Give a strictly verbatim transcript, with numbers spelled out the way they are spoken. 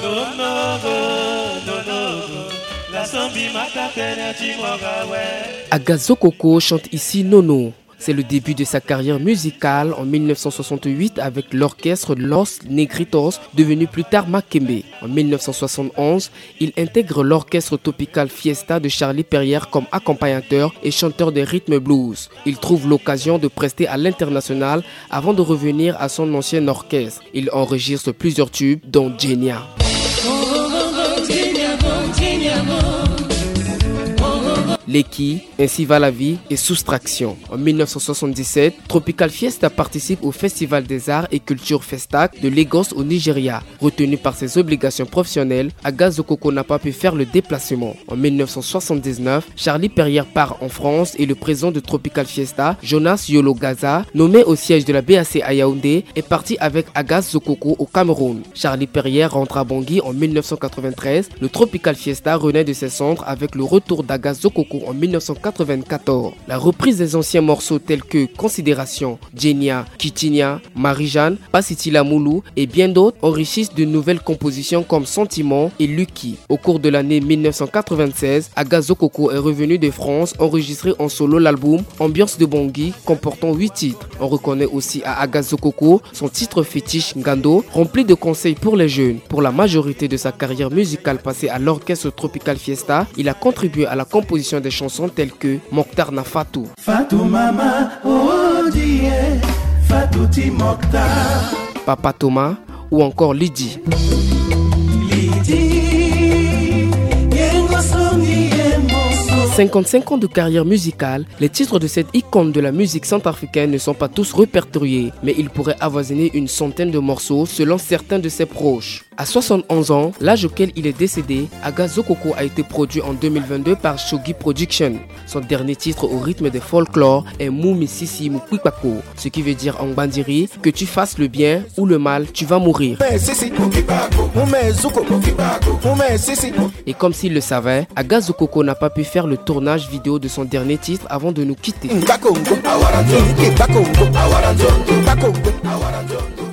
Aga Zokoko chante ici Nono. C'est le début de sa carrière musicale en mille neuf cent soixante-huit avec l'orchestre Los Negritos, devenu plus tard Makembe. En mille neuf cent soixante-onze, il intègre l'orchestre Tropical Fiesta de Charlie Perrière comme accompagnateur et chanteur de rythme blues. Il trouve l'occasion de prester à l'international avant de revenir à son ancien orchestre. Il enregistre plusieurs tubes dont Genia. Leki, Ainsi va la vie et Soustraction. En mille neuf cent soixante-dix-sept, Tropical Fiesta participe au Festival des Arts et Culture Festac de Lagos au Nigeria. Retenu par ses obligations professionnelles, Aga Zokoko n'a pas pu faire le déplacement. En mille neuf cent soixante-dix-neuf, Charlie Perrière part en France et le président de Tropical Fiesta, Jonas Yolo Gaza, nommé au siège de la B A C à Yaoundé, est parti avec Aga Zokoko au Cameroun. Charlie Perrière rentre à Bangui en mille neuf cent quatre-vingt-treize. Le Tropical Fiesta renaît de ses cendres avec le retour d'Aga Zokoko en mille neuf cent quatre-vingt-quatorze. La reprise des anciens morceaux tels que Considération, Genia, Kitinia, Marie-Jeanne, Pasitila Moulou et bien d'autres enrichissent de nouvelles compositions comme Sentiment et Lucky. Au cours de l'année mille neuf cent quatre-vingt-seize, Aga Zokoko est revenu de France enregistrer en solo l'album Ambiance de Bangui comportant huit titres. On reconnaît aussi à Aga Zokoko son titre fétiche Ngando, rempli de conseils pour les jeunes. Pour la majorité de sa carrière musicale passée à l'orchestre Tropical Fiesta, il a contribué à la composition des chansons telles que Mokhtar na Fatou, Fatou Mama, oh die, Fatou ti Mokhtar, Papa Thomas ou encore Lydie. Lydie, yengo songi yemoso. cinquante-cinq ans de carrière musicale, les titres de cette icône de la musique centrafricaine ne sont pas tous répertoriés, mais il pourrait avoisiner une centaine de morceaux selon certains de ses proches. À soixante-onze ans, l'âge auquel il est décédé, Aga Zokoko a été produit en deux mille vingt-deux par Shogi Production. Son dernier titre au rythme des folklore est Moumi Sisi Mukwipako, ce qui veut dire en bandiri que tu fasses le bien ou le mal, tu vas mourir. Et comme s'il le savait, Aga Zokoko n'a pas pu faire le tournage vidéo de son dernier titre avant de nous quitter.